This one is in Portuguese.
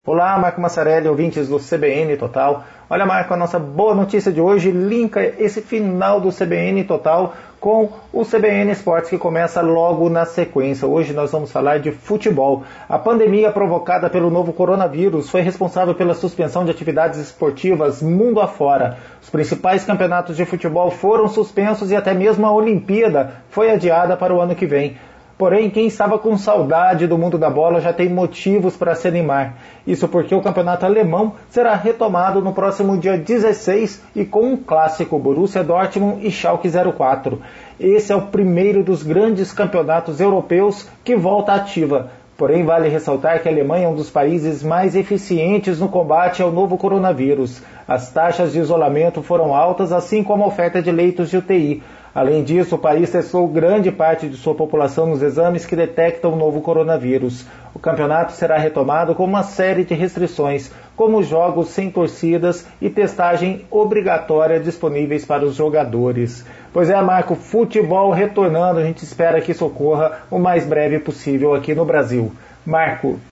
Olá, Marco Massarelli, ouvintes do CBN Total. Olha, Marco, a nossa boa notícia de hoje linka esse final do CBN Total com o CBN Esportes, que começa logo na sequência. Hoje nós vamos falar de futebol. A pandemia provocada pelo novo coronavírus foi responsável pela suspensão de atividades esportivas mundo afora. Os principais campeonatos de futebol foram suspensos e até mesmo a Olimpíada foi adiada para o ano que vem. Porém, quem estava com saudade do mundo da bola já tem motivos para se animar. Isso porque o campeonato alemão será retomado no próximo dia 16 e com um clássico, Borussia Dortmund e Schalke 04. Esse é o primeiro dos grandes campeonatos europeus que volta ativa. Porém, vale ressaltar que a Alemanha é um dos países mais eficientes no combate ao novo coronavírus. As taxas de isolamento foram altas, assim como a oferta de leitos de UTI. Além disso, o país testou grande parte de sua população nos exames que detectam o novo coronavírus. O campeonato será retomado com uma série de restrições, como jogos sem torcidas e testagem obrigatória disponíveis para os jogadores. Pois é, Marco, futebol retornando, a gente espera que isso ocorra o mais breve possível aqui no Brasil. Marco.